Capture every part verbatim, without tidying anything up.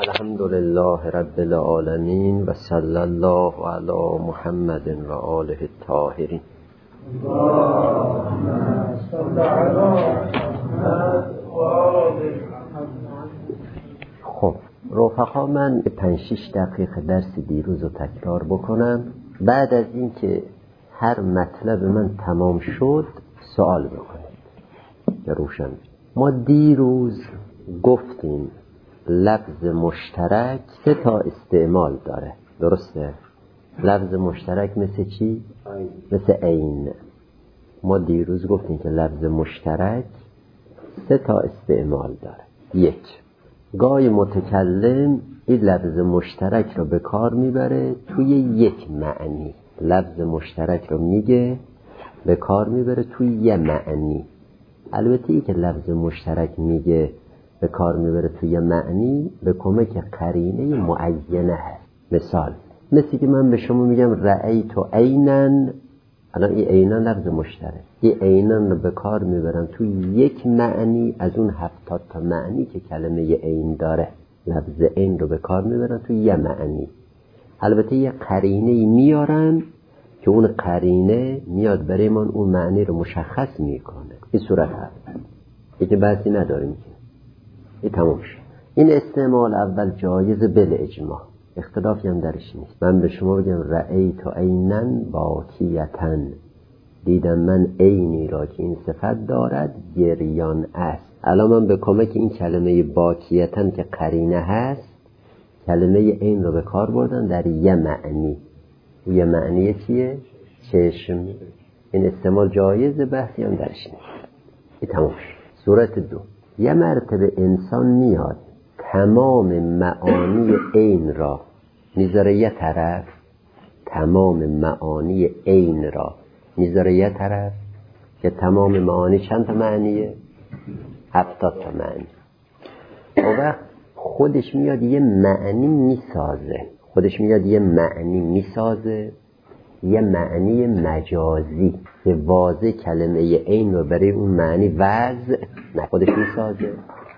الحمد لله رب العالمین و صلی الله علی محمد و آله الطاهرین. خب رفقا، من پنج شش دقیقه درس دیروز رو تکرار بکنم. بعد از این که هر مطلب من تمام شد سوال بکنید که روشن. ما دیروز گفتیم لفظ مشترک سه تا استعمال داره، درسته؟ لفظ مشترک مثل چی؟ مثل عین. ما دیروز گفتیم که لفظ مشترک سه تا استعمال داره. یک، گاهی متکلم این لفظ مشترک رو به کار میبره توی یک معنی. لفظ مشترک رو میگه به کار میبره توی یه معنی. البته ای که لفظ مشترک میگه به کار میبره توی معنی به کمک قرینه معینه هست. مثال مثلی که من به شما میگم رأیت عینن، الان این عینن لفظ مشترک، این عینن رو به کار میبرم توی یک معنی از اون هفتاد تا معنی که کلمه عین داره. لفظ عین رو به کار میبرم توی یه معنی. البته یه قرینه میارن که اون قرینه میاد برای من اون معنی رو مشخص میکنه. این صورت هست، یکی بحثی نداریم که این تمام شد. این استعمال اول جایز بل اجماع، اختلافی هم درش نیست. من به شما بگم رأیت عینن باکیتن، دیدم من عینی را که این صفت دارد گریان است. الان من به کمک این کلمه باکیتن که قرینه هست کلمه عین رو به کار بردن در یه معنی. یه معنی چیه؟ چشم. این استعمال جایز، بحثی هم درش نیست. این تمام شد. صورت دو، یه مرتبه انسان میاد تمام معانی عین را میذاره یه طرف، تمام معانی عین را میذاره یه طرف، که تمام معانی چند تا معنیه؟ هفتاد تا معنی. و وقت خودش میاد یه معنی میسازه، خودش میاد یه معنی میسازه یه معنی مجازی که واضح کلمه عین رو برای اون معنی وضع نه خودش میسازه.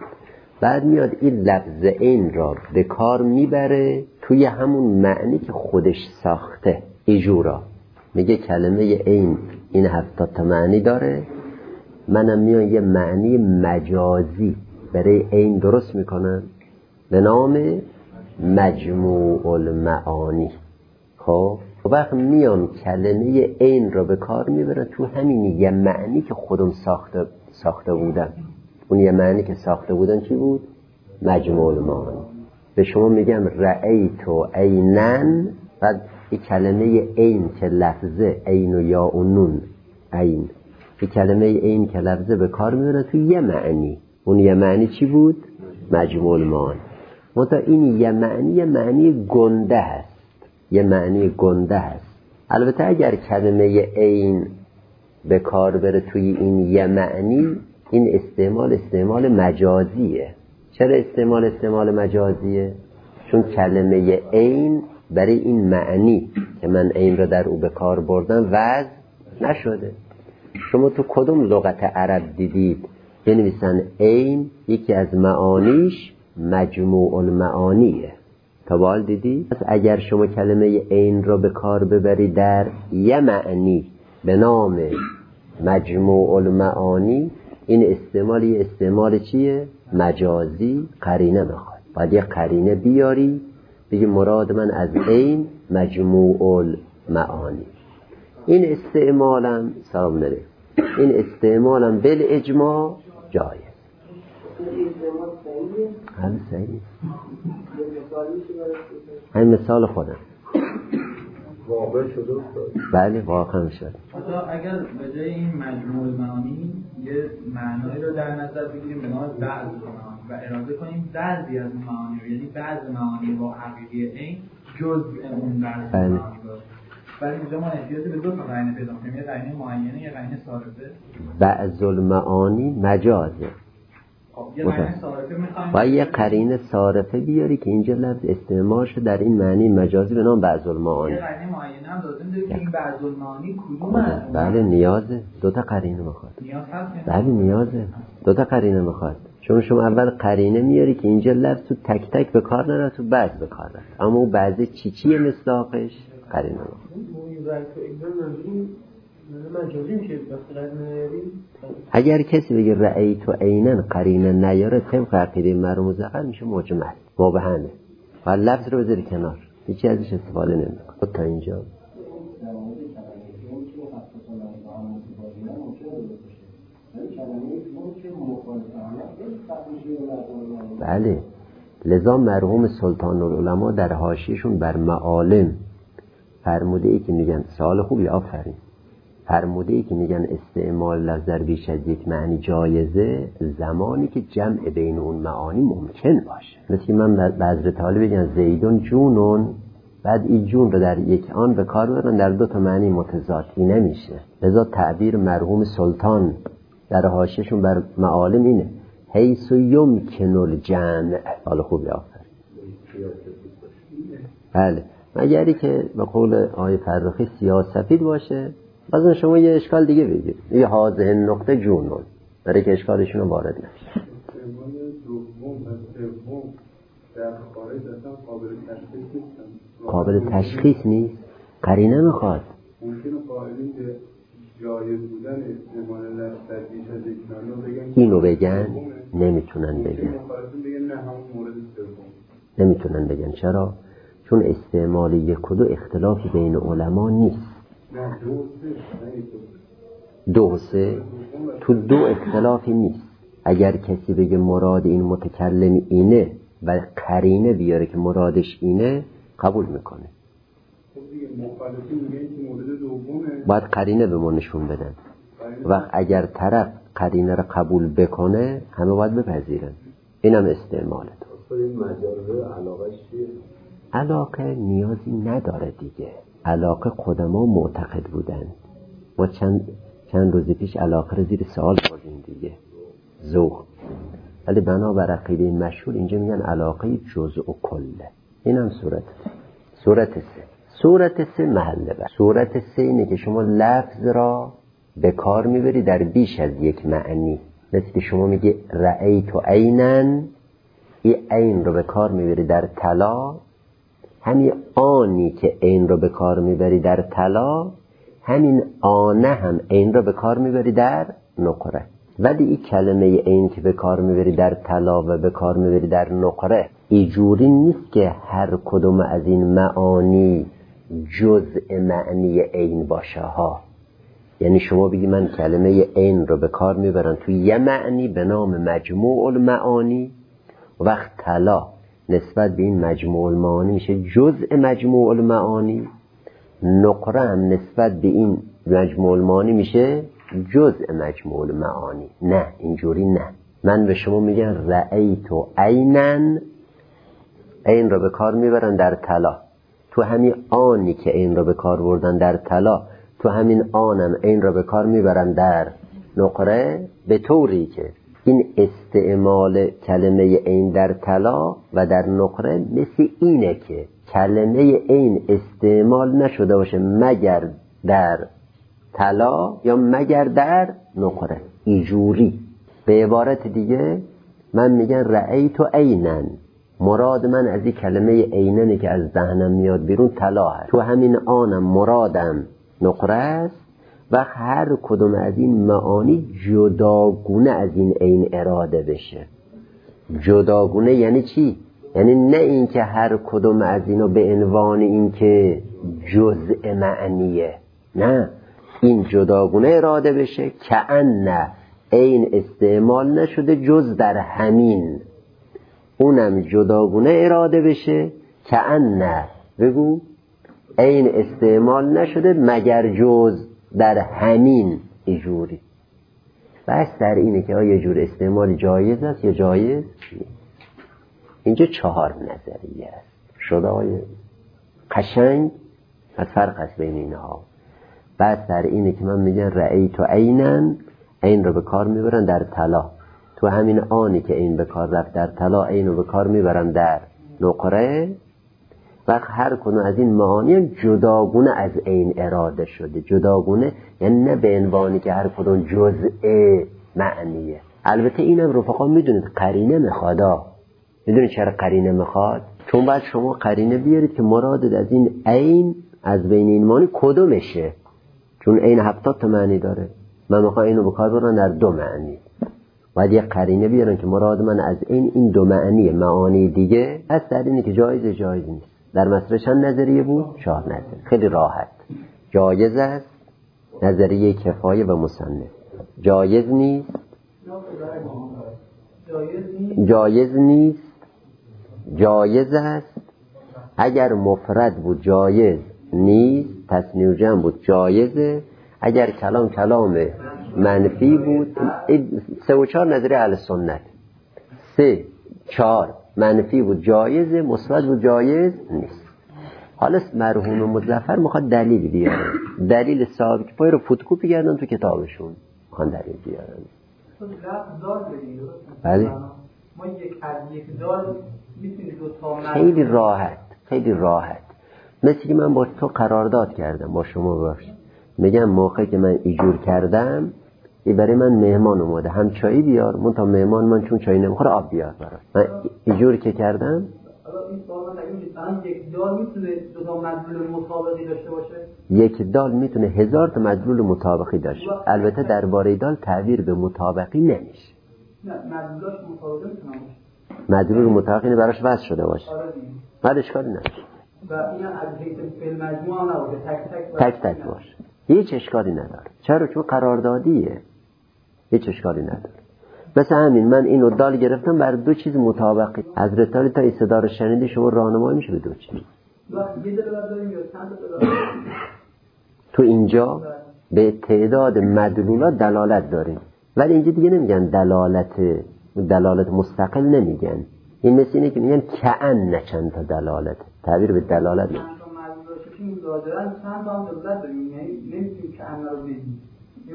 بعد میاد این لفظ عین را به کار میبره توی همون معنی که خودش ساخته. ایجورا میگه کلمه عین این هفتاد تا معنی داره، منم میان یه معنی مجازی برای عین درست میکنم به نام مجموع المعانی. خب وقت میام کلمه عین را به کار میبرم تو همین یه معنی که خودم ساخته ساخته بودم. اون یه معنی که ساخته بودن چی بود؟ مجموع المعانی. به شما میگم رأیت عینن، بعد این کلمه عین که لفظه عین و یا و نون عین، این کلمه عین که لفظه به کار میبرم تو یه معنی. اون یه معنی چی بود؟ مجموع المعانی. منتها این یه معنی یه معنی گنده هست، یه معنی گنده هست. البته اگر کلمه عین به کار بره توی این یه معنی، این استعمال استعمال مجازیه. چرا استعمال استعمال مجازیه؟ چون کلمه عین برای این معنی که من عین را در او به کار بردم وضع نشده. شما تو کدوم لغت عرب دیدید بنویسن عین یکی از معانیش مجموع المعانیه؟ تا به حال دیدی؟ پس اگر شما کلمه عین را به کار ببری در یه معنی به نام مجموع المعانی، این استعمال یه استعمال چیه؟ مجازی. قرینه میخواد، باید یه قرینه بیاری بگی مراد من از عین مجموع المعانی. این استعمالم سلام نره این استعمالم بل اجماع جایز. هم صحیح. همین مثال خودم واقع شده. بله واقع شد. حتی اگر به جای این مجموع معانی یه معنایی رو در نظر بگیریم به نام بعض معانی و اراده کنیم بعضی از معانی رو، یعنی بعض معانی با حقیقی این جزء اون بعض معانی باشه، ولی اینجا ما احتیاج به دو تا قرینه پیدا کنیم، یه قرینه معینه یه قرینه صارفه. بعض المعانی مجازه. و یه قرینه صارفه بیاری که اینجا لفظ استعمالش در این معنی مجازی به نام بعض المعانی. یه قرینه معینه هم لازم داره که این بعض المعانی کدوم است؟ بله نیازه، دو تا قرینه میخواد. نیاز هست؟ بله نیازه، دو تا قرینه میخواد. چون شما اول قرینه میاری که اینجا لفظ تو تک تک به کار نره، تو بعض به کار رفت، اما اون بعضی چی چیه مصداقش؟ قرینه رو اگر کسی بگه رأیت عینا قرینه نیاره طبق عقیده مرحوم مظفر میشه مجمل مبهمه و لفظ رو بذاری کنار، هیچی ازش استفاده نمیکنه. تا اینجا بله. لذا مرحوم سلطان العلماء در حاشیه‌شون بر معالم فرموده ای که میگن سوال خوبی، آفرین، فرموده ای که میگن استعمال لفظ در بیش از یک معنی جایزه زمانی که جمع بین اون معانی ممکن باشه. مثل من به حضرت علی بگن زیدون جونون، بعد این جون رو در یک آن به کار ببرن در دو تا معنی متضادی نمیشه. لذا تعبیر مرحوم سلطان در حاشیه‌شون بر معالم اینه حیث یمکن الجمع. حالا خوبی، آفرین. بله، مگری که به قول آقای فرخی سیاه سفید باشه. بعضا شما یه اشکال دیگه بگید، یه حاضر نقطه جونون، برای که اشکالشون رو وارد نشه. استعمال دوم و سوم در خارج اصلا قابل تشخیص نیستن. قابل تشخیص نیست، قرینه میخواد. ممکنه قائلین که جایز بودن استعمال لفظ در بیش از یک معنی بگن اینو بگن، نمیتونن بگن. مخالفین بگن نه همون مورد سوم. نمیتونن بگن. چرا؟ چون استعمال یک و دو اختلافی بین علما نیست. دو و سه تو دو اختلافی نیست. اگر کسی بگه مراد این متکلم اینه و قرینه بیاره که مرادش اینه، قبول میکنه. باید قرینه به ما نشون بدن و اگر طرف قرینه رو قبول بکنه همه باید بپذیرن. اینم استعماله. این مجازه علاقه چیه؟ علاقه نیازی نداره دیگه. علاقه قدما معتقد بودن. ما چند چند روز پیش علاقه رو زیر سوال بردیم دیگه، ذوق. ولی بنابر عقیده مشهور اینجا میگن علاقه جزء و کله. اینم صورت صورت سه. صورت سه محله بر. صورت سه اینه که شما لفظ را به کار میبری در بیش از یک معنی. مثل شما میگی رأیت عینن، این عین رو به کار میبری در طلا، همین آنی که عین رو به کار میبری در طلا، همین آنه هم عین رو به کار میبری در نقره. ولی این کلمه عین که به کار میبری در طلا و به کار میبری در نقره اینجوری نیست که هر کدوم از این معانی جزء معنی عین باشه ها. یعنی شما بگی من کلمه عین رو به کار میبرم توی یه معنی به نام مجموع المعانی، وقت طلا نسبت به این مجموع المعانی میشه جزء مجموع المعانی، نقره هم نسبت به این مجموع المعانی میشه جزء مجموع المعانی. نه، اینجوری نه. من به شما میگم رأیت عینن، عین رو به کار میبرن در طلا، تو همین آنی که عین رو به کار بردن در طلا، تو همین آنم عین رو به کار میبرن در نقره، به طوری که این استعمال کلمه عین در طلا و در نقره مثل اینه که کلمه عین استعمال نشده باشه مگر در طلا یا مگر در نقره. اینجوری به عبارت دیگه من میگم رأیت عینن، مراد من از این کلمه عیننی که از ذهنم میاد بیرون طلا هست، تو همین آنم مرادم نقره است و هر کدوم از این معانی جداگونه از این عین اراده بشه. جداگونه یعنی چی؟ یعنی نه این که هر کدوم از اینو به عنوان این که جزء معنیه، نه، این جداگونه اراده بشه که ان عین استعمال نشده جز در همین، اونم جداگونه اراده بشه که ان بگو عین استعمال نشده مگر جز در همین. ایجوری بس در اینه که آیا جور استعمال جایز است یا جایز نیست. اینجا چهار نظریه است. شده آیا قشنگ از فرق است بین اینها. بس در اینه که من میگن رأیت عینن، عین رو به کار میبرن در طلا، تو همین آنی که عین به کار رفت در طلا عین رو به کار میبرن در نقره، و هر کدوم از این معانی جداگونه از عین اراده شده. جداگونه یعنی نه به عنوانی که هر کدوم جزء معنیه، البته اینم رفقا میدونید قرینه میخوادا. میدونید چرا قرینه میخواد؟ چون بعد شما قرینه بیارید که مراد از این عین از بین این معنی کدومشه، چون عین هفتاد تا معنی داره. من میخوام اینو بکار برن در دو معنی، باید یه قرینه بیارن که مراد من از این این دو معنی معانی دیگه هست در اینی که جایز جایز نیست. در مسئله چند نظریه بود؟ چهار نظریه. خیلی راحت. جایز است، نظریه کفایه و مصنف. جایز نیست، جایز نیست، جایز است. اگر مفرد بود جایز نیست، تثنیه و جمع بود جایزه. اگر کلام کلام منفی بود، سه و چهار نظریه اهل سنت. سه چهار منفی بود جایزه، مثبت بود جایز نیست. حالا مرحوم مظفر میخواد دلیل بیاره. دلیل صاحب کفایه رو فتوکپی کردن تو کتابشون، میخوان دلیل بیارن. بله ما یک از یک دار میتونید دو تا خیلی راحت، خیلی راحت. مثل که من با تو قرارداد کردم، با شما باش میگم موقعی که من ایجور کردم ای برای من مهمان اومده، هم چایی بیار، من تا مهمان من چون چایی نمیخوره آب بیار برای من. ایجور که کردم حالا این سوال من تقریبا یک دال میتونه دو تا مدلول مطابقی داشته باشه؟ یک دال میتونه هزار تا مدلول مطابقی داشته. البته درباره دال تعبیر به مطابقی نمیشه. نه مدلولاش مطابقی میتونه باشه. مدلول مطابقی براش وضع شده باشه. بعد اشکالی نداره. و این از حیث فعل مجموعه نباشه، تک تک تک تک باشه. هیچ اشکالی نداره. چرا؟ چون قراردادیه. هیچ اشکالی نداره. مثل همین من اینو دال گرفتم بر دو چیز مطابقی. از رتالی تا ایستدار رو شنیدی شما راهنمایی میشه به دو چیز. یه دلار داریم یا چند تا دلار؟ تو اینجا به تعداد مدلولات دلالت داریم، ولی اینجا دیگه نمیگن دلالت دلالت مستقل نمیگن. این مثل اینه که میگن کأن چند تا دلالت. تعبیر به دلالت چند تا مدلولاشون دادن چند تا هم دلالت داریم، یعنی نمیتونیم کأن رو بگیم.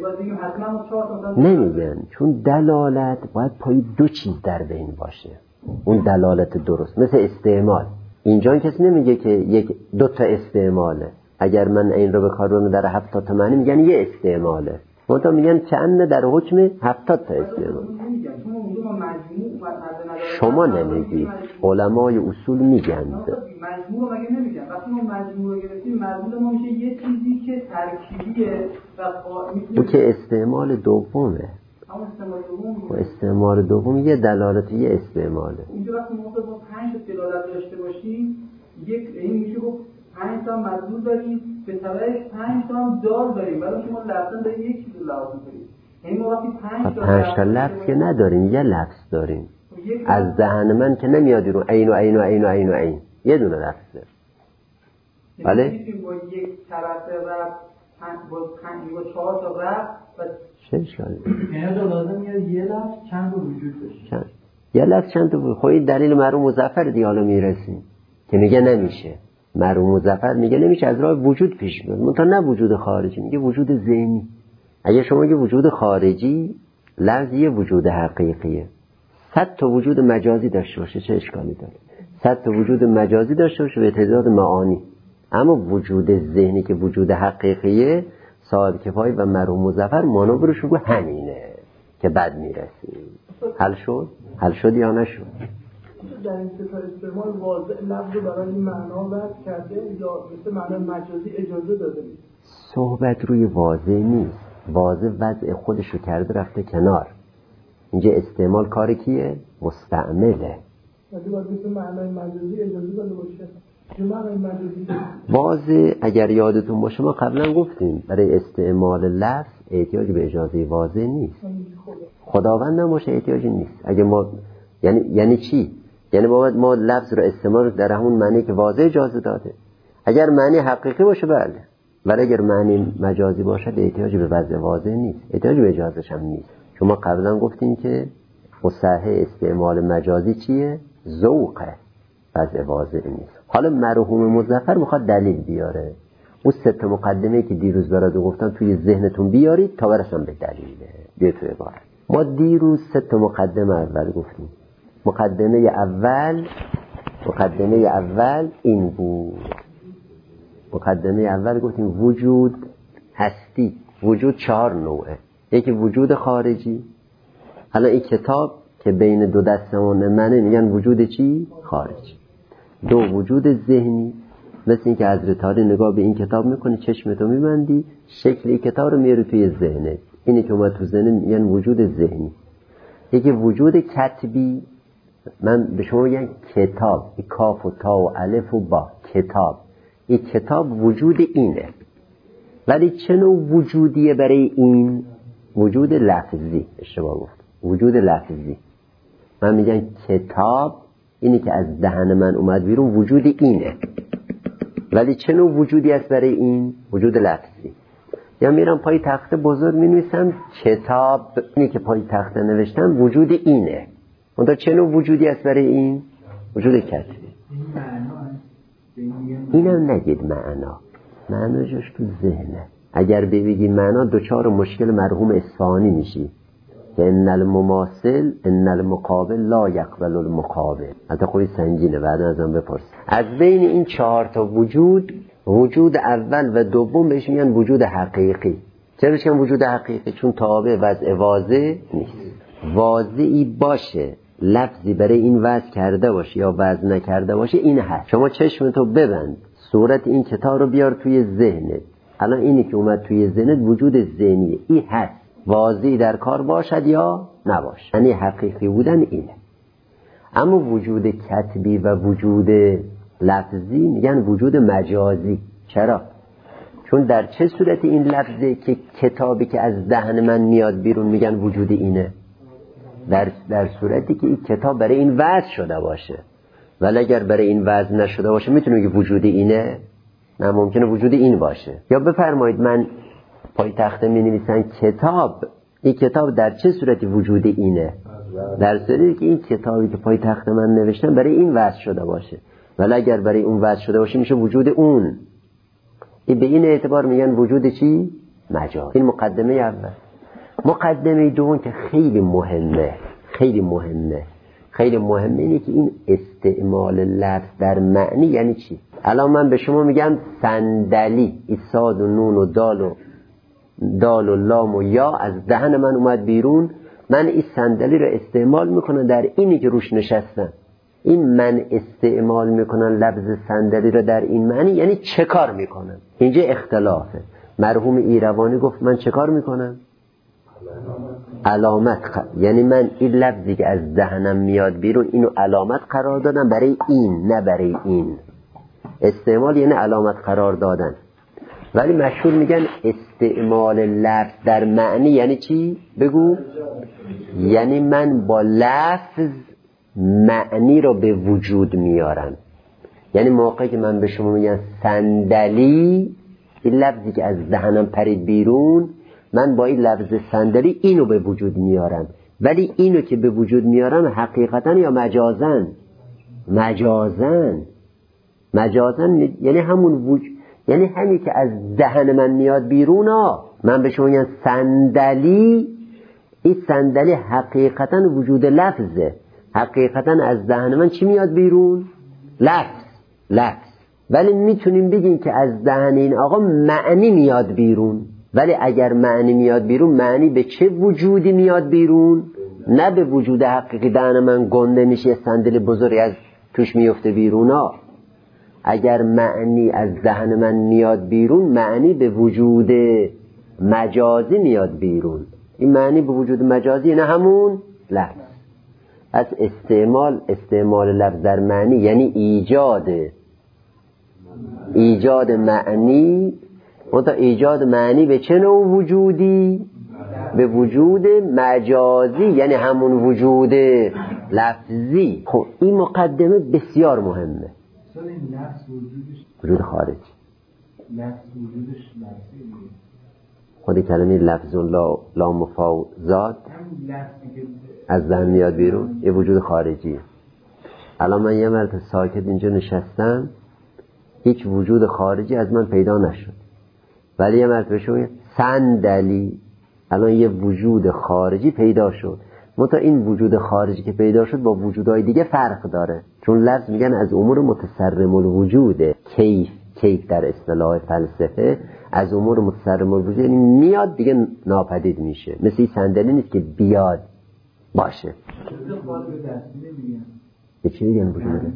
نمیگن، چون دلالت باید پای دو چیز در بین باشه. اون دلالت درست مثل استعمال. اینجا کسی نمیگه که یک دو تا استعماله. اگر من این رو به کار ببرم در هفتاد تا معنی میگن یه استعماله. منتها میگن کأن در حکم هفتاد تا استعمال. شما نمیگید، علمای اصول میگن. مجموع مگه نمیگن؟ وقتی ما مجموع رو گرفتیم مجموع ما میشه یه چیزی که ترکیبیه و او که استعمال دومه. اما استعمال دوم و استعمال دوم یه دلالت یه استعماله. اینجا وقتی ما با پنج تا دلالت داشته باشیم یک این میشه گفت پنج تا مدلول داریم، به تبعش پنج تا هم دال داریم، ولی شما لفظا داریم یک چیز لفظ داریم. یعنی ما وقتی پنج تا پنج تا لفظ که نداریم، یه لفظ داریم. از دهن من که نمیاد رو عین و عین و عین و عین و عین، یه دونه لفظه. بله؟ میتونیم با یک طرف رفت با پنج با چهار تا رفت و چه اشکالی؟ یعنی دو لازم میاد یه لفظ چند تا وجود داشته. چند یه لفظ چند تا وجود. خب این دلیل مرحوم مظفر دیگه حالا میرسیم که میگه نمیشه. مرحوم مظفر میگه نمیشه، از راه وجود پیش میاد. منتها نه وجود خارجی، میگه وجود ذهنی. اگه شما میگه وجود خارجی، لفظ یه وجود حقیقیه. صد تا وجود مجازی داشته باشه چه اشکالی داره؟ صد تا وجود مجازی داشته باشه به تعداد معانی، اما وجود ذهنی که وجود حقیقیه، صاحب کفایه و مرحوم مظفر مانورش رو همینه که بعد میرسیم. حل شد؟ حل شد یا نشد؟ در این سفر استعمال واضح لفظ رو برای این معنا وضع کرده یا مثل معنی مجازی اجازه داده نیست؟ صحبت روی واضح نیست. واضح وضع خودش رو کرده رفته کنار. اینجا استعمال کار کیه؟ مستعمله. ولی باید مثل معنی مجازی اجازه داده باشه. چه معنی مجازی؟ واضح اگر یادتون باشه ما قبلا گفتیم برای استعمال لفظ احتیاج به اجازه واضح نیست. خداوند هم باشه احتیاجی نیست. اگه ما یعنی یعنی چی؟ یعنی ما ما لفظ رو استعمال در همون معنی که واضح اجازه داده. اگر معنی حقیقی باشه بله، ولی اگر معنی مجازی باشه احتیاج به وضع واضح نیست، احتیاج به اجازهش هم نیست. شما قبلا گفتیم که مصحح استعمال مجازی چیه؟ ذوقه، وضع واضح نیست. حالا مرحوم مظفر میخواد دلیل بیاره. اون سه تا مقدمه که دیروز براتون گفتم توی ذهنتون بیارید تا برسم به دلیله. بیا تو عبارت. ما دیروز سه تا مقدمه اول گفتیم. مقدمه اول مقدمه اول این بود. مقدمه اول گفتیم وجود هستی. وجود چهار نوعه. یکی وجود خارجی، حالا این کتاب که بین دو دستمان منه میگن وجود چی؟ خارج. دو وجود ذهنی، مثل این که حضرت علی نگاه به این کتاب میکنی چشمتو میبندی شکل این کتاب رو میاری توی ذهنت، اینی که اومد تو ذهنت میگن وجود ذهنی. یکی وجود کتبی، من به شما میگن کتاب، این کاف و تا و الف و با، کتاب. این کتاب وجود اینه، ولی چه نوع وجودیه برای این؟ وجود لفظی. اشتباه گفت، وجود لفظی. من میگن کتاب اینی که از دهن من اومد بیرون وجود اینه، ولی چه نوع وجودی است برای این؟ وجود لفظی. یا میرم پای تخته بزرگ مینویسم کتاب، اینی که پای تخته نوشتم وجود اینه، اون چه نوع وجودی است برای این؟ وجود کتبی. اینم نگید معنا، معنا جاش تو ذهنه. اگر ببینی معنا دوچار مشکل مرحوم اصفهانی میشی که ان المماثل ان المقابل لا یقبل المقابل. حتی خوی سنگینه، بعد ازم بپرس. از بین این چهار تا وجود، وجود اول و دوم بهش میگن وجود حقیقی. چرا بهش میگن وجود حقیقی؟ چون تابع وضع واضح نیست. واضحی باشه، لفظی برای این وضع کرده باشه یا وضع نکرده باشه، این هست. شما چشمتو ببند، صورت این کتاب رو بیار توی ذهنت. الان اینی که اومد توی ذهنت وجود ذهنیه، این هست. واضحی در کار باشد یا نباشه، یعنی حقیقی بودن اینه. اما وجود کتبی و وجود لفظی میگن وجود مجازی. چرا؟ چون در چه صورت این لفظه که کتابی که از دهن من میاد بیرون میگن وجود اینه؟ در, در صورتی که این کتاب برای این وضع شده باشه. ولی اگر برای این وضع نشده باشه میتونه بگه وجود اینه؟ نه، ممکنه وجود این باشه. یا بفرمایید من پای تخته می نویسن کتاب، این کتاب در چه صورتی وجود اینه؟ در صورتی که این کتابی که پای تخته من نوشتم برای این وضع شده باشه. ولی اگر برای اون وضع شده باشه میشه وجود اون. این به این اعتبار میگن وجود چی؟ مجاز. این مقدمه اول. مقدمه دوم که خیلی مهمه، خیلی مهمه خیلی مهمه اینه که این استعمال لفظ در معنی یعنی چی. الان من به شما میگم صندلی، این صاد و نون و دال و دال و لام و یا از دهن من اومد بیرون، من این صندلی رو استعمال میکنم در اینی که روش نشستم. این من استعمال میکنم لفظ صندلی رو در این معنی یعنی چه کار میکنم؟ اینجا اختلافه. مرحوم ایروانی گفت من چه کار میکنم؟ علامت خ... یعنی من این لفظی که از دهنم میاد بیرون اینو علامت قرار دادم برای این، نه برای این. استعمال یعنی علامت قرار دادن. ولی مشهور میگن استعمال لفظ در معنی یعنی چی؟ بگو. یعنی من با لفظ معنی رو به وجود میارم. یعنی موقعی که من به شما میگم صندلی، این لفظی که از دهنم پرید بیرون، من با این لفظ صندلی اینو به وجود میارم. ولی اینو که به وجود میارم حقیقتا یا مجازن؟ مجازن. مجازن یعنی همون وجود، یعنی همین که از دهن من میاد بیرون ها. من به شما میگم صندلی، این صندلی حقیقتا وجود لفظه. حقیقتا از دهن من چی میاد بیرون؟ لفظ. لفظ. ولی میتونیم بگیم که از دهن این آقا معنی میاد بیرون. ولی اگر معنی میاد بیرون، معنی به چه وجودی میاد بیرون؟ نه به وجود حقیقی دهن من گنده میشه صندلی بزرگی از توش میفته بیرون ها. اگر معنی از دهن من میاد بیرون، معنی به وجود مجازی میاد بیرون. این معنی به وجود مجازی نه همون لفظ. از استعمال استعمال لفظ در معنی یعنی ایجاد ایجاد معنی. منتها ایجاد معنی به چه نوع وجودی؟ به وجود مجازی، یعنی همون وجود لفظی. خب این مقدمه بسیار مهمه. وجود خارج، لفظ وجودش لفظی، خود کلمه لفظ لا لا مفاوضات از ذهن میاد بیرون، یه وجود خارجیه. الان من یه مرتبه ساکت اینجا نشستم، هیچ وجود خارجی از من پیدا نشد. ولی یه مرتبه شما صندلی، الان یه وجود خارجی پیدا شد. منتها این وجود خارجی که پیدا شد با وجودهای دیگه فرق داره. چون لفظ میگن از امور متصرم الوجوده. کیف، کیف در اصطلاح فلسفه از امور متصرم الوجود، یعنی میاد دیگه ناپدید میشه. مثل این صندلی نیست که بیاد باشه. به چی میگن وجود؟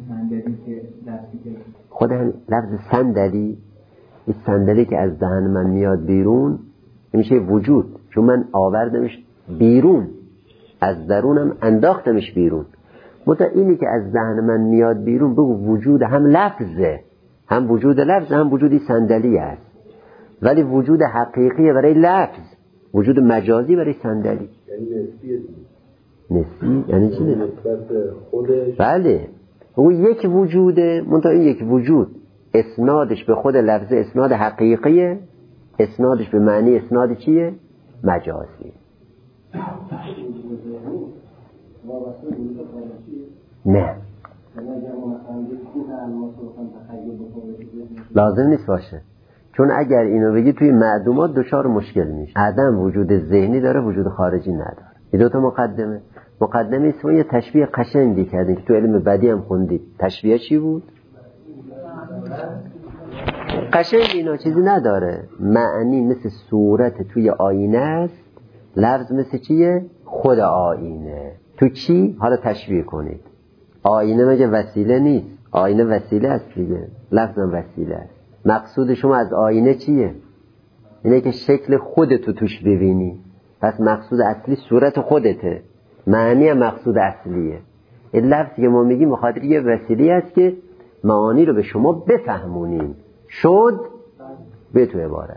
خود هم لفظ صندلی، این صندلی که از دهن من میاد بیرون میشه وجود، چون من آوردمش بیرون، از درونم انداختمش بیرون. متا اینی که از دهن من میاد بیرون بگو وجود هم لفظه، هم وجود لفظ هم وجودی صندلی است، ولی وجود حقیقی برای لفظ، وجود مجازی برای صندلی. یعنی نسبیه. نسبی یعنی چی؟ نسبت خودش. بله او یک وجوده، منتها این یک وجود اسنادش به خود لفظ اسناد حقیقیه، اسنادش به معنی اسناد چیه؟ مجازی. نه لازم نیست باشه، چون اگر اینو بگی توی معدومات دچار مشکل میشه. عدم وجود ذهنی داره، وجود خارجی نداره. این دو تا مقدمه. مقدمه اسمه یه تشبیه قشنگی کردیم که تو علم بدی هم خوندید. تشبیه چی بود؟ قشنگ اینا چیزی نداره. معنی مثل صورت توی آینه است، لفظ مثل چیه؟ خود آینه. تو چی؟ حالا تشبیه کنید. آینه مگه وسیله نیست؟ آینه وسیله است دیگه، لفظ هم وسیله است. مقصود شما از آینه چیه؟ اینه که شکل خودتو توش ببینی. پس مقصود اصلی صورت خودته، معنی هم مقصود اصلیه. این لفظی که ما میگیم مخاطر یه وسیله است که معانی رو به شما بفهمونیم. شد به تو عبارت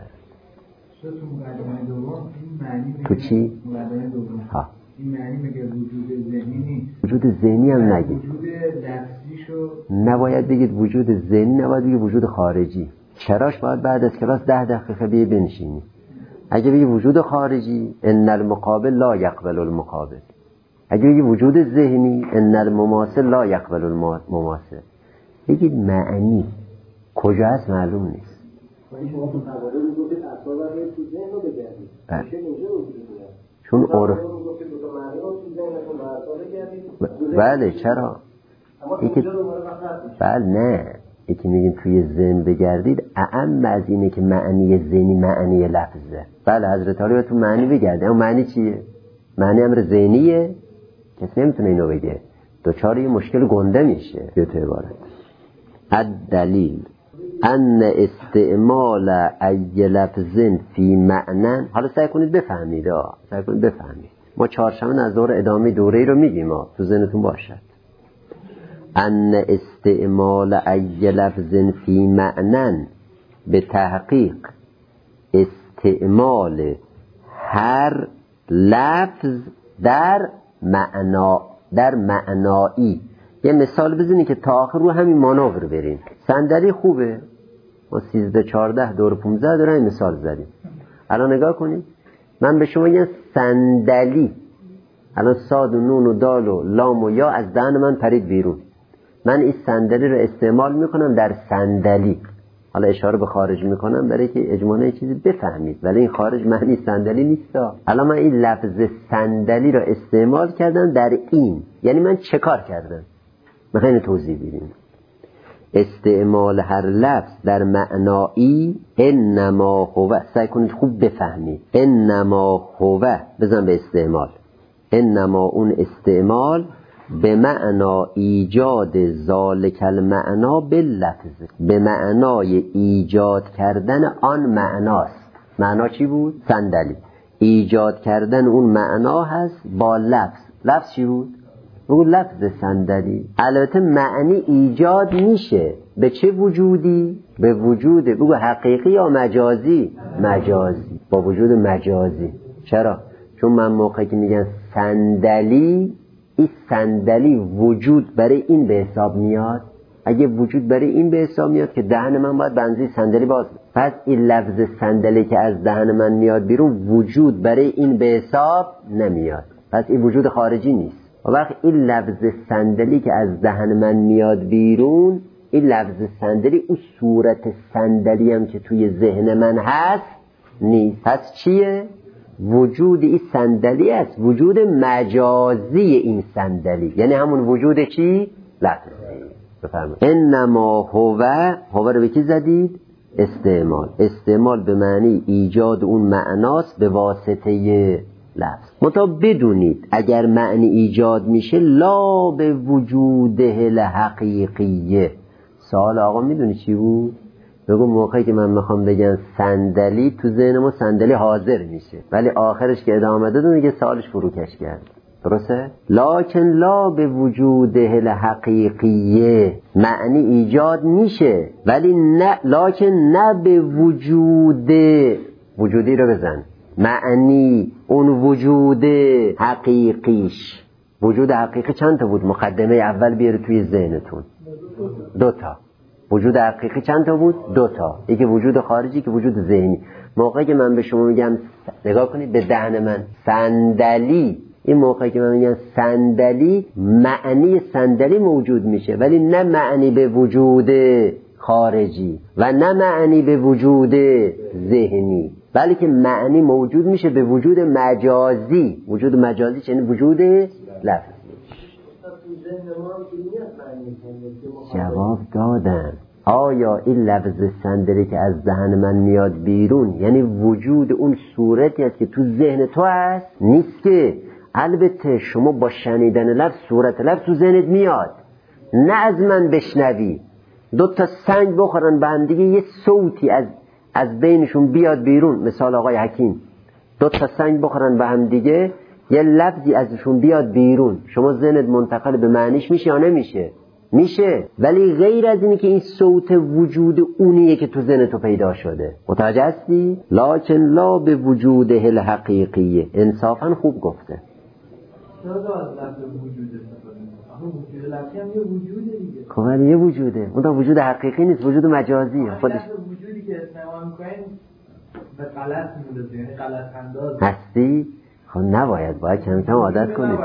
تو چی؟ ها این معنی میگه وجود ذهنی نیست. وجود ذهنی هم نگید، وجود لفظیشو نباید بگید وجود ذهنی، نباید بگید وجود خارجی. چراش باید بعد از کلاس ده دقیقه بیه بنشینی. اگه بگی وجود خارجی، ان المقابل لا یقبل المقابل. اگه بگی وجود ذهنی، ان المماثل لا یقبل المماثل. بگید معنی کجا هست معلوم نیست. چون عرف بله چرا یکی بله نه یکی میگیم توی ذهن بگردید اعم از اینه که معنی ذهنی معنی لفظه. بله حضرت علی تو معنی بگرده، اما معنی چیه؟ معنی امر ذهنیه، کسی نمیتونه اینو بگه، دوچار یه مشکل گنده میشه. یه تو عبارت الدلیل ان استعمال ای لفظ فی معنن. حالا سعی کنید بفهمید، آه سعی کنید بفهمید. ما چهارشنبه از ظهر ادامه دوره رو میگیم، آه تو ذهنتون باشد. ان استعمال ای لفظ فی معنن، به تحقیق استعمال هر لفظ در معنا، در معنایی. یه مثال بزنی که تا آخر رو همین مانور بریم. صندلی خوبه، ما سیزده چارده دور پونزده داره این مثال زدیم. الان نگاه کنید، من به شما میگم صندلی، الان صاد و نون و دال و لام و یا از دهن من پرید بیرون. من این صندلی رو استعمال میکنم در صندلی. حالا اشاره به خارج میکنم برای که اجمالا چیزی بفهمید، ولی این خارج معنی صندلی نیست. الان من این لفظ صندلی رو استعمال کردم در این، یعنی من چه کار کردم؟ میخواین توضیح بدیم. استعمال هر لفظ در معنایی انما هو، سعی کنید خوب بفهمید. انما هو بزن به استعمال، انما اون استعمال به معنا ایجاد ذالک المعنا باللفظ، به معنای ایجاد کردن آن معناست. معنا چی بود؟ صندلی. ایجاد کردن اون معنا هست با لفظ. لفظ چی بود؟ بگو لفظ صندلی. البته معنی ایجاد میشه به چه وجودی؟ به وجود بگو حقیقی یا مجازی؟ مجازی، با وجود مجازی. چرا؟ چون من موقعی که میگن صندلی، این صندلی وجود برای این به حساب میاد. اگه وجود برای این به حساب میاد که دهن من باید بنزی صندلی باز، پس این لفظ صندلی که از دهن من میاد بیرون وجود برای این به حساب نمیاد، پس این وجود خارجی نیست. و وقت این لفظ صندلی که از دهن من میاد بیرون، این لفظ صندلی اون صورت صندلی هم که توی ذهن من هست نیست. پس چیه؟ وجود این صندلی است، وجود مجازی این صندلی، یعنی همون وجود چی؟ لفظی. بفرمایید. انما هو، هو رو به کی زدید؟ استعمال. استعمال به معنی ایجاد اون معناست به واسطه لفظ. متا بدونید اگر معنی ایجاد میشه لا به وجوده الحقیقیه. سوال آقا میدونی چی بود؟ بگو موقعی که من میخوام بگم صندلی، تو ذهن ما صندلی حاضر میشه، ولی آخرش که ادامه داد میگه سوالش فروکش کرد. درسته؟ لکن لا به وجوده الحقیقیه، معنی ایجاد میشه ولی نه، لکن نه به وجود، وجودی رو بزن، معنی اون وجود حقیقیش. وجود حقیقی چند تا بود؟ مقدمه اول بیاره توی ذهنتون. دو تا. وجود حقیقی چند تا بود؟ دو تا. یکی وجود خارجی که وجود ذهنی. موقعی که من به شما میگم نگاه کنید به دهن من، صندلی، این موقعی که من میگم صندلی، معنی صندلی موجود میشه ولی نه معنی به وجود خارجی و نه معنی به وجود ذهنی، بلکه معنی موجود میشه به وجود مجازی. وجود مجازی چه؟ وجود لفظی. جواب دادم. آیا این لفظ صندلی که از ذهن من میاد بیرون یعنی وجود اون صورتی است که تو ذهن تو هست؟ نیست که. البته شما با شنیدن لفظ صورت لفظ تو ذهنت میاد، نه از من بشنوی. دو تا سنگ بخورن به هم دیگه یه صوتی از از بینشون بیاد بیرون، مثال آقای حکیم، دو تا سنگ بخورن به هم دیگه یه لفظی ازشون بیاد بیرون، شما ذهنت منتقل به معنیش میشه یا نمیشه؟ میشه. ولی غیر از اینی که این صوت وجود اونیه که تو ذهن تو پیدا شده. متوجه هستی؟ لکن لا به وجوده الحقیقیه. انصافا خوب گفته. چرا از لفظ وجود استفاده می‌کنه؟ وجود لفظی هم یه وجوده دیگه. خب ولی یه وجوده. اون تا وجود حقیقی نیست، وجود مجازیه. خودش وجودی که استعمال می‌کنین به غلط می‌مونه، یعنی غلط انداز هستی. خب نباید، باید کم کم عادت کنید.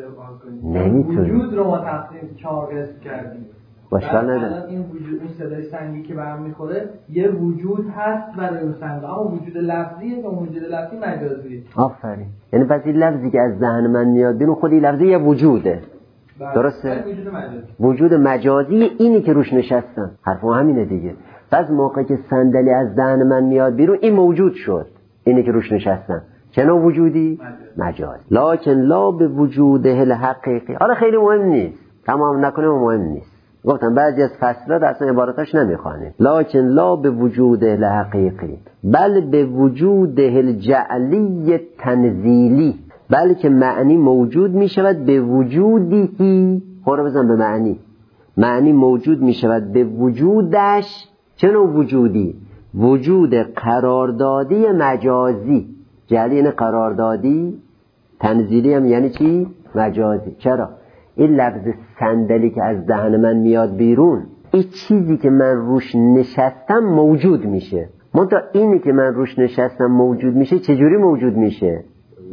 نمیتونی. وجود رو ما تقسیم چهار قسم کردیم. باشکال نداره. الان این وجود، این صدای سنگی که برام میخوره یه وجود هست برای اون سنگ، اما وجود لفظیه که وجود لفظی مجازیه. آفرین. یعنی پس این لفظی که از ذهن من میاد بیرون خود این لفظی یه وجوده. درسته؟ وجود مجازی. وجود مجازی اینی که روش نشستم. حرف ما همینه دیگه. پس موقعی که صندلی از ذهن من میاد بیرون این موجود شد. اینی که روش نشستم. چه نوع وجودی؟ مجاز. لکن لا به وجوده الحقیقی. حالا خیلی مهم نیست، تمام نکنیم مهم نیست. گفتم بعضی از فصل‌ها در اصلا عبارتاش نمیخوانیم. لکن لا به وجوده الحقیقی بل به وجوده الجعلی تنزیلی، بلکه معنی موجود میشود به وجودی. خورا بزن به معنی. معنی موجود میشود به وجودش. چه نوع وجودی؟ وجود قراردادی مجازی. جعلی یعنی قراردادی، تنزیلی هم یعنی چی؟ مجازی. چرا؟ این لفظ صندلی که از دهن من میاد بیرون، این چیزی که من روش نشستم موجود میشه. منتها اینی که من روش نشستم موجود میشه چجوری موجود میشه؟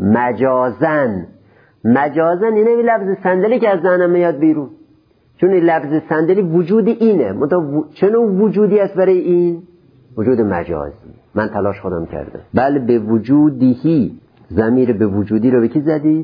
مجازن. مجازن اینه این لفظ صندلی که از دهنم میاد بیرون، چون این لفظ صندلی وجود اینه. منتها و... چه نوع وجودی است برای این؟ وجود مجازی. من تلاش خودم کردم. بله به وجودیهی، ضمیر به وجودی رو به کی زدید؟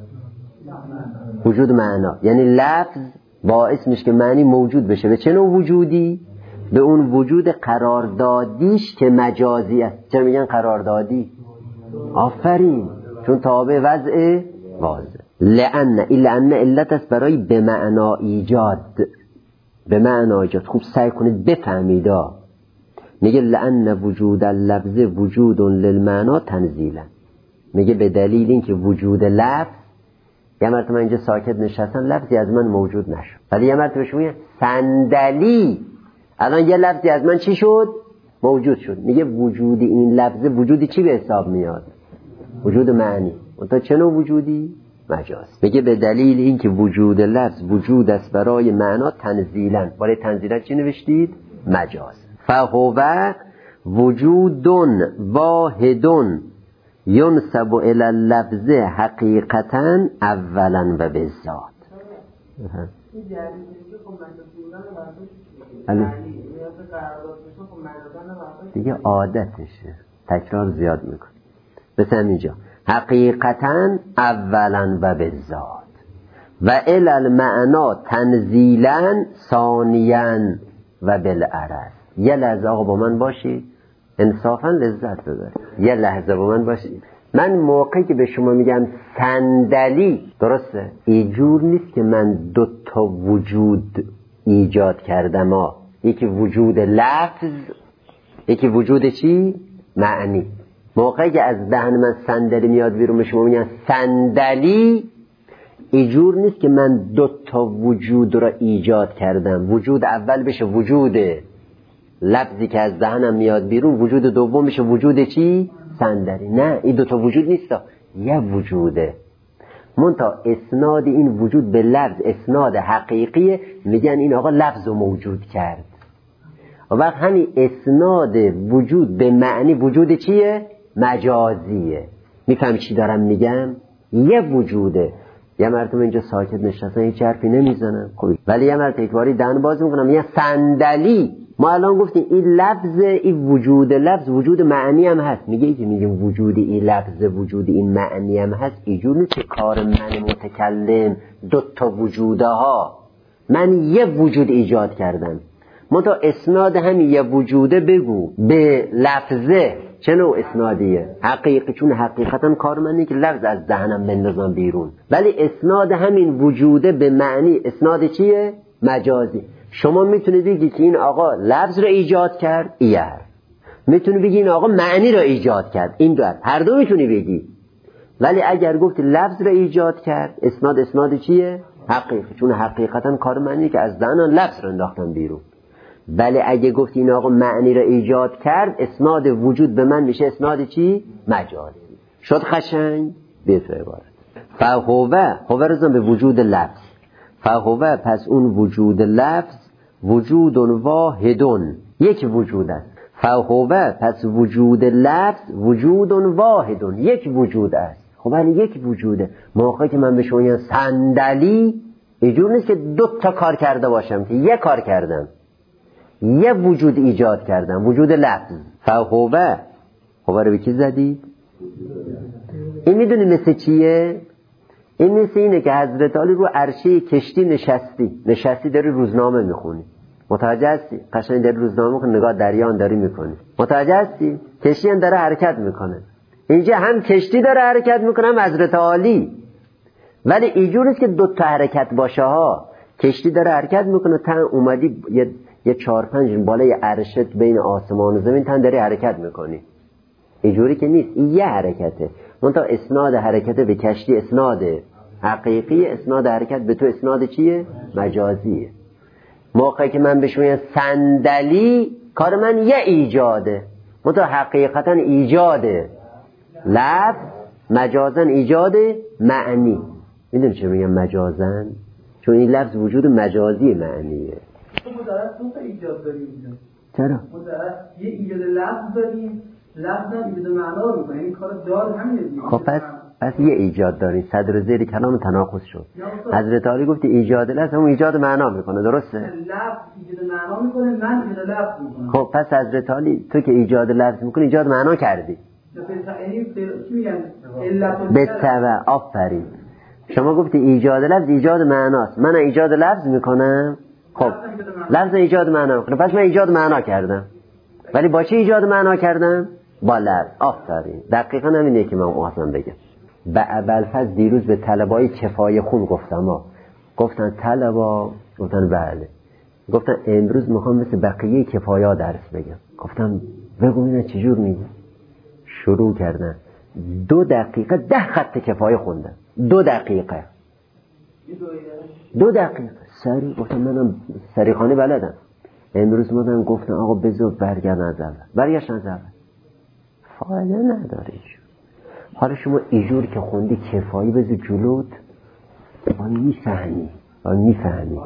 وجود معنا. یعنی لفظ باعث میشه که معنی موجود بشه. به چه نوع وجودی؟ به اون وجود قراردادیش که مجازی است. چرا میگن قراردادی؟ آفرین، چون تابع وضع واضح. لأن لأن علت است برای به معنا ایجاد. به معنا ایجاد. خوب سعی کنید بفهمیدا. میگه لأن وجود اللفظ وجود للمعنا تنزیلا. میگه به دلیل اینکه وجود لفظ، یه مرتبه من اینجا ساکت نشستم لفظی از من موجود نشد، ولی یه مرتبه شما میگه صندلی، الان یه لفظی از من چی شد؟ موجود شد. میگه وجود این لفظ وجودی چی به حساب میاد؟ وجود معنی. اونتا چه نوع وجودی؟ مجاز. میگه به دلیل اینکه وجود لفظ وجود است برای معنا تنزیلا. برای تنزیلا چی نوشتید؟ مجاز. فهو وجودون واحدون ینسب الی اللفظ حقیقتا اولا و بالذات. دیگه عادتشه، تکرار زیاد میکنه. مثل اینجا حقیقتا اولا و بالذات و الی المعنا تنزیلا ثانیا و بالعرض. یه لحظه آقا با من باشی، انصافا لذت ببر. یه لحظه با من باشی. من موقعی که به شما میگم صندلی، درسته؟ اینجور نیست که من دو تا وجود ایجاد کردم ها. یکی وجود لفظ، یکی وجود چی؟ معنی. موقعی که از دهن من صندلی میاد بیرون به شما میگم صندلی، اینجور نیست که من دو تا وجود را ایجاد کردم. وجود اول بشه وجود لفظی که از دهنم میاد بیرون، وجود دوم بشه وجود چی؟ صندلی. نه، این دو تا وجود نیست، یه وجوده. منتها اسناد این وجود به لفظ اسناد حقیقیه، میگن این آقا لفظ رو موجود کرد. و وقت همین اسناد وجود به معنی وجود چیه؟ مجازیه. میفهمی چی دارم میگم؟ یه وجوده. یه مرتبه اینجا ساکت نشستن هیچ حرفی نمیزنم، خب ولی یه مرتبه یک باری دهن باز میکنم یه صندلی. ما الان گفتیم این لفظ، این وجود لفظ وجود معنی هم هست. میگه که میگیم وجود این لفظ وجود این معنی هم هست. اینجور نیست که کار من متکلم دو تا وجوده ها، من یه وجود ایجاد کردم. منتها اسناد همین یه وجوده بگو به لفظه چه نوع اسنادیه؟ حقیقی، چون حقیقتا کار من اینه که لفظ از دهنم بندازم بیرون. ولی اسناد همین وجوده به معنی اسناد چیه؟ مجازی. شما میتونی بگی که این آقا لفظ رو ایجاد کرد، ایه. میتونی بگی این آقا معنی رو ایجاد کرد، این دو. هر دو میتونی بگی. ولی اگر گفتی لفظ رو ایجاد کرد، اسناد اسناد چیه؟ حقیقی، چون حقیقتا کار من اینه که از دهنم لفظ رو انداختم بیرون. ولی اگه گفتی این آقا معنی رو ایجاد کرد، اسناد وجود به من میشه اسناد چی؟ مجازی. شد قشنگ؟ به تو عبارت فهوه، هوه رزم به وجود لفظ. فهوه، پس اون وجود لفظ وجود واحدون، یک وجود است. فهوه، پس وجود لفظ وجود واحدون، یک وجود است. خب ولی یک وجوده. موقعی که من به شما میگم صندلی، اینجور نیست که دو تا کار کرده باشم، که یک کار کردم، یه وجود ایجاد کردم، وجود لفظ. فهوه، هوه رو به کی زدید؟ این میدونی مثل چیه؟ این مثل اینه که حضرت علی رو عرشه کشتی نشستی نشستی داری روزنامه میخونی، متوجه هستی؟ قشنگ داری روزنامه میخونی، نگاه دریان داری میکنی، متوجه هستی؟ کشتی هم داره حرکت میکنه. اینجا هم کشتی داره حرکت میکنه هم حضرت علی. ولی اینجور نیست که دو تا حرکت باشه ها. کشتی داره حرکت میکنه، تن اومدی یه یه چهار پنج بالای عرشت بین آسمان و زمین تن داری حرکت میکنی. اینجوری که نیست، این یه حرکته. منتها اسناد حرکت به کشتی اسناد حقیقی، اسناد حرکت به تو اسناد چیه؟ مجازیه. موقعی که من بشویم صندلی، کار من یه ایجاده، منتها حقیقتا ایجاده لفظ، مجازن ایجاده معنی. میدونی چه میگم مجازن؟ چون این لفظ وجود مجازی معنیه. تو مدرس تو ایجاد داریم اینجا. چرا؟ مدرس یه ایجاد لفظ داریم، لفظ هم ایجاد معنا رو میکنه. این کار دار همینه دیگه. خب پس پس یه ایجاد داریم. صدر زیر کلام تناقض شد. حضرت علی گفت ایجاد لفظ هم ایجاد معنا میکنه، درسته؟ لفظ ایجاد معنا میکنه، من ایجاد لفظ میکنم. خب پس حضرت علی تو که ایجاد لفظ میکنی ایجاد معنا کردی. یعنی چی میگن؟ علت به تبع. آفرین. شما گفتی ایجاد لفظ ایجاد معناست، من ایجاد لفظ میکنم. خب لفظ ایجاد معنا میکنه، پس من ایجاد معنا کردم. ولی با چی ایجاد معنا کردم؟ با لفظ. آفرین. دقیقاً همینه که من اصلا بگم. و ابوالفضل دیروز به طلبای کفایه خون گفتم ها. گفتن طلبا، گفتن بله. گفتن امروز میخوام مثل بقیه کفایا درس بگم. گفتم بگو اینا چجور میگی؟ شروع کردن دو دقیقه ده خط کفایه خوندن. دو دقیقه دو دقیقه سری. گفتم منم سریخانه بلدم. امروز مادم گفتن آقا بذار برگردن از اول. برگشتن از اول. فایده نداره. حالا شما ایجور که خوندی کفایی بذار جلوت، آن میفهمی آن میفهمی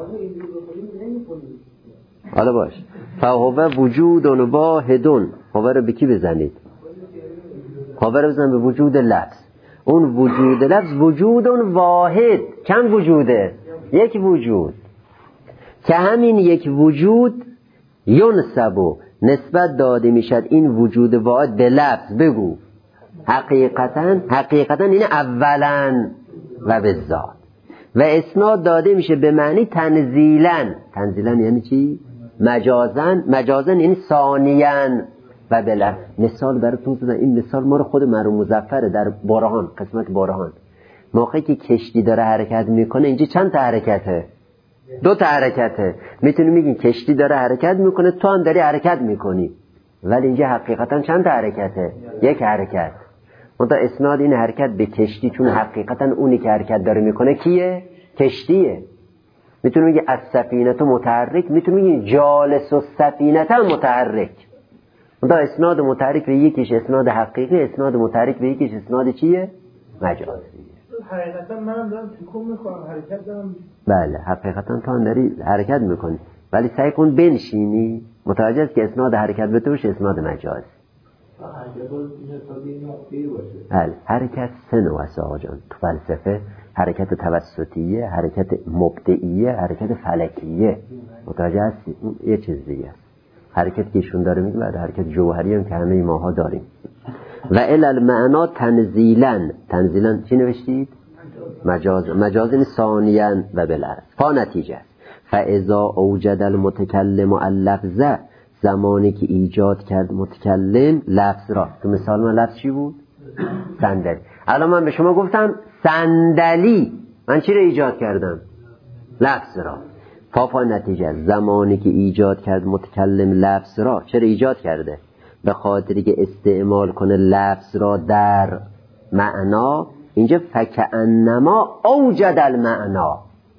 حالا باش. فهوه وجودون واحدون. هوه رو به کی بزنید؟ هوه رو بزن به وجود لفظ. اون وجود لفظ وجودون واحد. چند وجوده؟ یک وجود. که همین یک وجود ینسبو نسبت داده میشد این وجود واحد به لفظ. بگو حقیقتا. حقیقتا این اولا و به ذات. و اسناد داده میشه به معنی تنزیلا. تنزیلا یعنی چی؟ مجازن. مجازن یعنی ثانیاً. و بله مثال براتون زدم. این مثال ما رو خود مرحوم مظفر در برهان، قسمت برهان، موقعی که کشتی داره حرکت میکنه اینجا چند تا حرکته؟ دو تا حرکته. میتونی میگین کشتی داره حرکت میکنه، تو هم داری حرکت میکنی، ولی اینجا حقیقتا چند تا حرکته؟ یک حرکت. منتها اسناد این حرکت به کشتی، چون حقیقتا اونی که حرکت داره میکنه کیه؟ کشتیه. میتونی میگی از سفینه متحرک، میتونی میگی جالس و سفینه متحرک. منتها اسناد متحرک به یکیش اسناد حقیقی، اسناد متحرک به یکیش اسناد چیه؟ مجازی. حقیقتا منم دارم تکون میخورم، حرکت دارم. بله حقیقتا تو هم داری حرکت میکنی، ولی سعی کن بنشینی. متوجه است که اسناد حرکت به تو بشه اسناد مجاز. بله حرکت سه نوع است آقا جان تو فلسفه. حرکت توسطیه، حرکت مبدعیه، حرکت فلکیه. متوجه هستی؟ اون یه چیز دیگه است. حرکت که ایشون داره میگه بعد حرکت جوهری هم که همه ماها داریم. و الی المعنا تنزیلا. تنزیلا چی نوشتید؟ مجاز. مجاز این ثانیاً و بالعرض. فا نتیجه است. فاذا اوجد المتکلم اللفظ، زمانی که ایجاد کرد متکلم لفظ را. تو مثال من لفظ چی بود؟ صندلی. الان من به شما گفتم صندلی، من چی را ایجاد کردم؟ لفظ را. فا فا نتیجه است. زمانی که ایجاد کرد متکلم لفظ را. چرا ایجاد کرده؟ به خاطری که استعمال کنه لفظ را در معنا. اینجا فکأنما اوجد المعنا.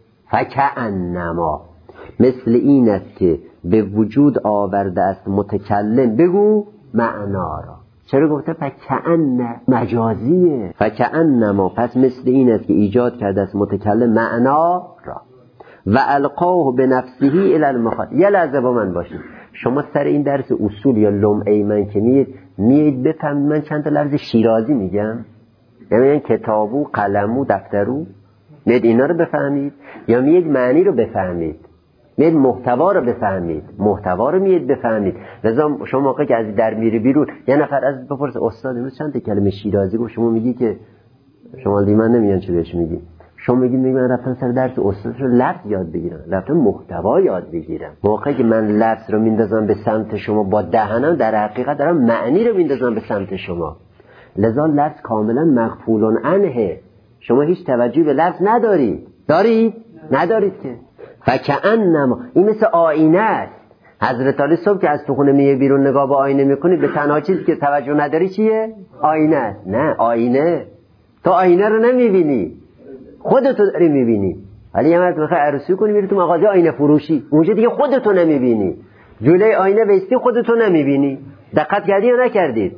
فکأنما مثل این است که به وجود آورده است متکلم، بگو معنا را. چرا گفته فکأن؟ مجازیه. فکأنما پس مثل این است که ایجاد کرده است متکلم معنا را. و القاه بنفسه الی المخاطب. یه لحظه با من باشید. شما سر این درس اصول یا لمعه من که میید میید بفهمید من چند تا لفظ شیرازی میگم، یعنی کتابو، قلمو، دفترو، میید اینا رو بفهمید یا میید معنی رو بفهمید؟ میید محتوا رو بفهمید. محتوا رو میید بفهمید. لذا شما موقعی که از در میری بیرون یه نفر از بپرس استاد امروز چند تا کلمه شیرازی گفت، شما میگی که شما لیمن نمیان چه بهش میگی؟ شما میگید میگم من رفتم سر درس استادش رو لفظ یاد بگیرم، رفتم محتوا یاد بگیرم. موقعی که من لفظ رو میندازم به سمت شما با دهنم، در حقیقت دارم معنی رو میندازم به سمت شما. لذا لفظ کاملا مغفول عنه. شما هیچ توجهی به لفظ ندارید. دارید؟ ندارید که. فکأنما این مثل آینه است. حضرت علی صبح که از تو خونه میه بیرون نگاه به آینه میکنی، به تنها چیزی که توجه نداری چیه؟ آینه است. نه آینه، تو آینه رو نمیبینی، خودتو داری میبینی. ولی یه مرد میخوای عروسی کنی میری تو مغازه آینه فروشی، اونجا دیگه خودتو نمیبینی. جلوی آینه بیستی خودتو نمیبینی. دقت کردی یا نکردید؟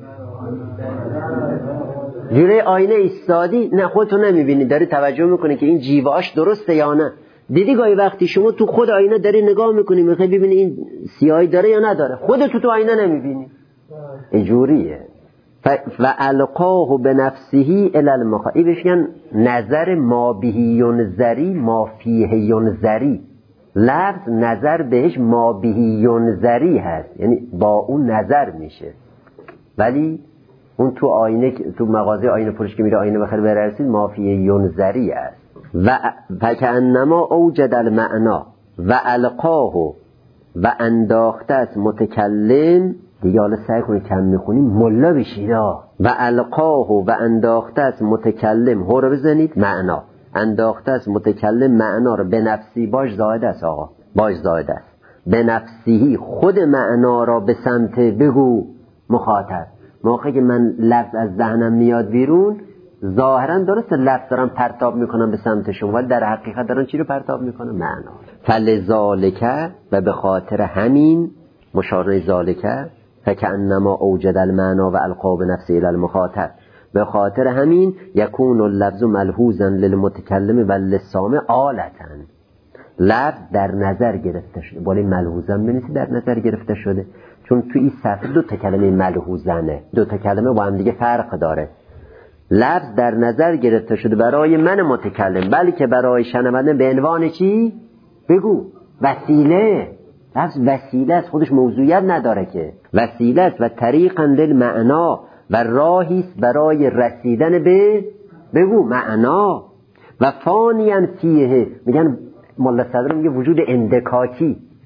جلوی آینه ایستادی، نه خودتو نمیبینی، داری توجه میکنی که این جیوهاش درسته یا نه. دیدی گاهی وقتی شما تو خود آینه داری نگاه میکنی میخوای ببینی این سیاهی داره یا نداره، خودتو تو آینه نمیبینی. اینجوریه. و القاه بنفسه الی المخاطب. این بشین نظر ما به ینظری ما فیه ینظری. لفظ نظر بهش ما به ینظری هست، یعنی با اون نظر میشه. ولی اون تو آینه، تو مغازه آینه فروش که میره آینه بخره برسید، ما فیه ینظری است. و فکأنما اوجد المعنا و القاه و انداخته است متکلم. دیگه حالا سعی کنید کم میخونیم ملا بشید. و القاه و انداخته است متکلم، هو رو بزنید معنا. انداخته است متکلم معنا رو به نفسی، باش زائد است آقا، باش زائد است. به نفسی خود معنا را به سمت بگو مخاطب. موقعی که من لفظ از ذهنم میاد بیرون، ظاهرا درسته لفظ دارم پرتاب میکنم به سمت شما، ولی در حقیقت دارم چی رو پرتاب میکنم؟ معنا. فلذالک، و به خاطر همین مشاره ذالک فکأنما اوجد المعنا و القا بنفسه الی المخاطب. به خاطر همین یکون اللفظ ملحوظا للمتکلم و للسامع آلتا. لفظ در نظر گرفته شده. بالا ملحوظا بنویسید در نظر گرفته شده، چون تو این صفحه دو تا کلمه ملحوظنه، دو تا کلمه با هم دیگه فرق داره. لفظ در نظر گرفته شده برای من متکلم، بلکه برای شنونده به عنوان چی؟ بگو وسیله. لفظ وسیله است، خودش موضوعیت نداره که. وسیله است و طریقا للمعنا، و راهی است برای رسیدن به بگو معنا. و فانیاً فیه، میگن مولا صدر میگه وجود اندکاکی.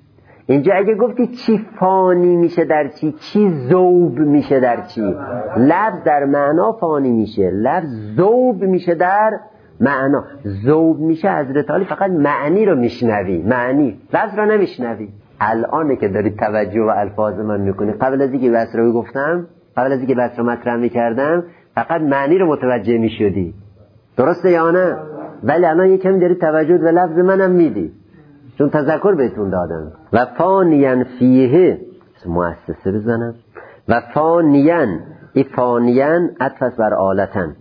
اینجا اگه گفتی چی فانی میشه در چی، چی ذوب میشه در چی، لفظ در معنا فانی میشه، لفظ ذوب میشه در معنا. ذوب میشه حضرت علی فقط معنی رو میشنوی، معنی، لفظ رو نمیشنوی. الان که داری توجه و الفاظ من میکنی، قبل از اینکه بحث رو گفتم، قبل از اینکه بحث رو مطرح میکردم فقط معنی رو متوجه میشدی، درسته یا نه؟ ولی الان یکم داری توجه و لفظ منم میدی، چون تذکر بهتون دادم. و فانیان فیه، مؤسسه بزنم، و فانیان، ای فانیان عطف بر آلتن،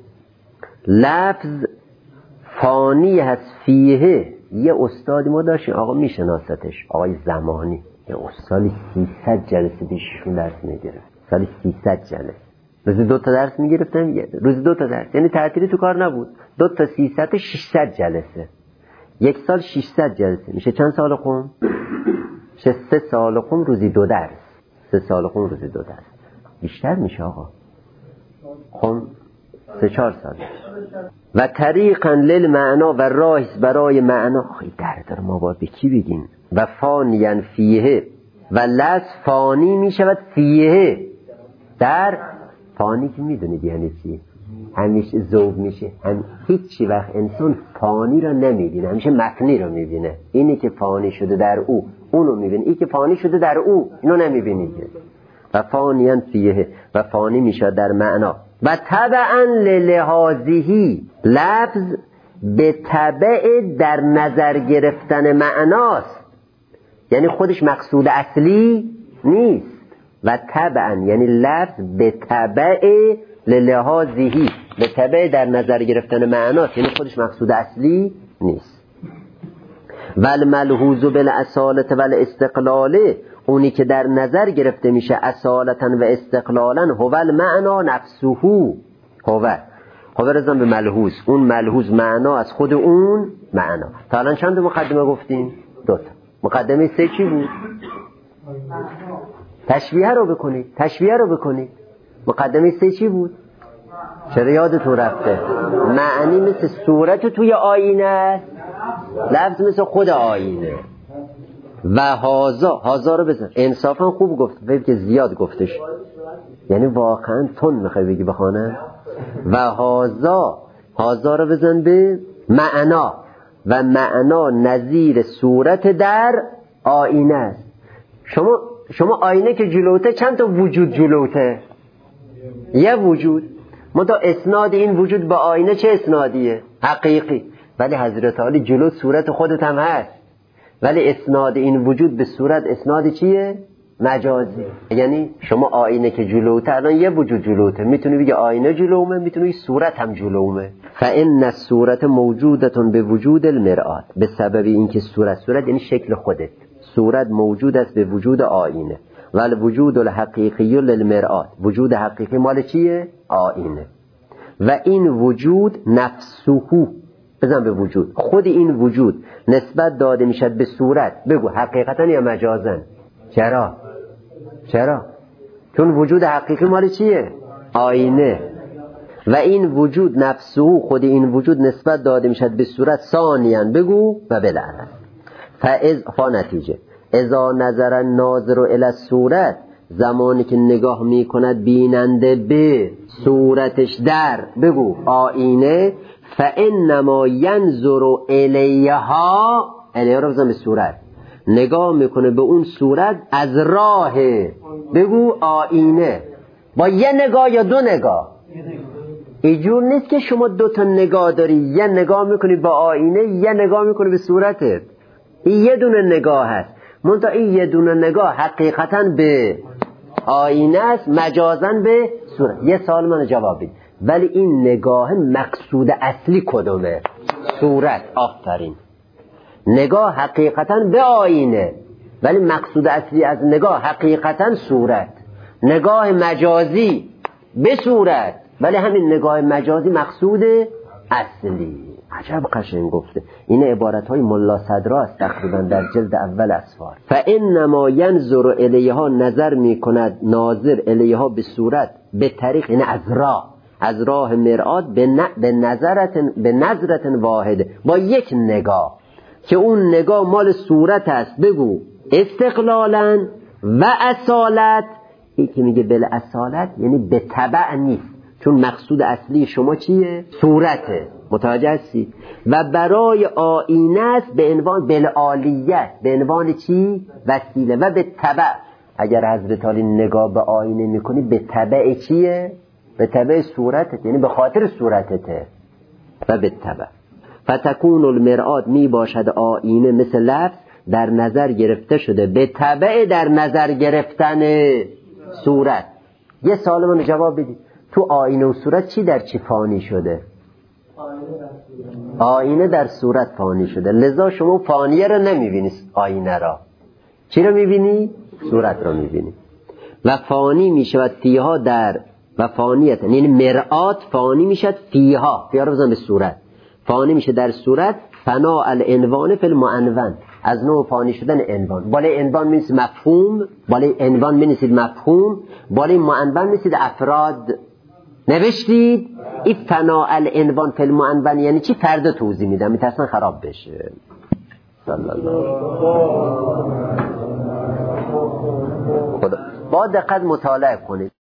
لفظ فانی هست. فیه یه استادی ما داشتیم، آقا میشناستش، آقای زمانی، یه استادی سیصد جلسه پیششون درس میگرفت، سالی سیصد جلسه، روزی دو تا درس میگرفتم، روزی دو تا درس، یعنی تعطیلی تو کار نبود، دو تا سیصد ششصد جلسه، یک سال ششصد جلسه، میشه چند سال خون؟ میشه سه سال خون روزی دو درس، سه سال خون روزی دو درس، بیشتر میشه آقا خون، سه چهار سال. و طریقا للمعنا و راهی برای معنا. خیلی درد ما باید به کی بگیم؟ و فانیان فیه، و لس فانی میشود فیه، در فانی که میدونید یعنی چی؟ همیشه ذوب میشه، هم هیچی وقت انسان فانی را نمیبینه، همیشه مفنی را میبینه. اینی که فانی شده در او اونو میبینه، اینی که فانی شده در او اینو نمیبینید. و فانیان فیه، و فانی میشه در معنا. و تبعا للحاظهی، لفظ به تبع در نظر گرفتن معناست، یعنی خودش مقصود اصلی نیست. و طبعا یعنی لفظ به تبع للحاظهی، به تبع در نظر گرفتن معناست، یعنی خودش مقصود اصلی نیست. والملحوظ بالاصالة والاستقلال، اونی که در نظر گرفته میشه اصالتا و استقلالا، هو المعنا نفسه، هو هو رزم به ملحوظ، اون ملحوظ معنا از خود اون معنا. تا الان چند مقدمه گفتیم؟ دو تا. مقدمه سه چی بود؟ تشبیه رو بکنید، تشبیه رو بکنید. مقدمه سه چی بود؟ چرا یادتون رفته؟ معنی مثل صورت توی آینه است، لفظ مثل خود آینه. و هازا، هازا رو بزن، انصافا خوب گفت، فکر که زیاد گفتش، یعنی واقعا تون میخوای بگی بخوانم. و هازا، هازا رو بزن به معنا، و معنا نظیر صورت در آینه است. شما شما آینه که جلوته چند تا وجود جلوته؟ یه وجود. منتها اسناد این وجود با آینه چه اسنادیه؟ حقیقی. ولی حضرت علی جلو صورت خودت هم هست، ولی اسناد این وجود به صورت اسناد چیه؟ مجازی. یعنی شما آینه که جلوته، الان یه وجود جلوته، میتونی بگی آینه جلومه، میتونی بگی صورت هم جلومه. فإن الصورت موجودتون به وجود المرآت، به سبب اینکه صورت، صورت یعنی شکل خودت، صورت موجود است به وجود آینه. ولی وجود الحقیقی للمرآت، وجود حقیقی مال چیه؟ آینه. و این وجود نفسه، بزن به وجود، خود این وجود نسبت داده میشد به صورت. بگو حقیقتا یا مجازن؟ چرا؟ چرا؟ چون وجود حقیقی مال چیه؟ آینه. و این وجود نفسه، خود این وجود نسبت داده میشد به صورت. ثانیاً بگو و بلعنت. فاز فا نتیجه اذا نظر الناظر الی الصورت، زمانی که نگاه میکند بیننده به صورتش در، بگو آینه، فانما ینظر الیها، الیها رو بزن به صورت، نگاه میکنه به اون صورت از راه، بگو آینه. با یه نگاه یا دو نگاه؟ اینجور نیست که شما دو تا نگاه داری، یه نگاه میکنی با آینه، یه نگاه میکنی به صورتت. این یه دونه نگاه هست، منتها این یه دونه نگاه حقیقتا به آینه است، مجازا به صورت. یه سال من جواب بید، ولی این نگاه مقصود اصلی کدومه؟ صورت. آفرین. نگاه حقیقتا به آینه، ولی مقصود اصلی از نگاه حقیقتا صورت. نگاه مجازی به صورت، ولی همین نگاه مجازی مقصود اصلی. عجب قشنگ گفته. این عبارت های ملا صدرا است تقریبا در جلد اول اسفار. فانما ینظر الیها، نظر می کند ناظر الیها به صورت، به طریق این از راه، از راه مرآت، به نظرت به نظرت واحده، با یک نگاه که اون نگاه مال صورت است. بگو استقلالا و اصالت. این که میگه بل اصالت یعنی به تبع نیست، چون مقصود اصلی شما چیه؟ صورته. متوجه هستی؟ و برای آینه است به عنوان بالعالیت، به عنوان چی؟ وسیله. و به تبع، اگر حضرت علی نگاه به آینه میکنی به تبع چیه؟ به تبع صورتت، یعنی به خاطر صورتته. و به تبع فتکون المرآت، می باشد آینه مثل لفظ در نظر گرفته شده به تبع در نظر گرفتن صورت. یه سوال من جواب بدید، تو آینه و صورت چی در چی فانی شده؟ آینه در صورت فانی شده، لذا شما فانیه رو نمیبینی، آینه را چی رو میبینی؟ صورت رو میبینی. و فانی میشود فیها در و فانیت، یعنی مرآت فانی میشد فیها، فیها رو بزن به صورت، فانی میشه در صورت. فنا العنوان فی المعنون، از نوع فانی شدن عنوان. بالای عنوان می‌نویسید مفهوم، بالای عنوان می‌نویسید مفهوم، بالای معنون می‌نویسید افراد. نوشتید این فنا العنوان فی المعنون یعنی چی؟ فردا توضیح میدم، میترسن خراب بشه. صلی الله خدا با دقت مطالعه کنید.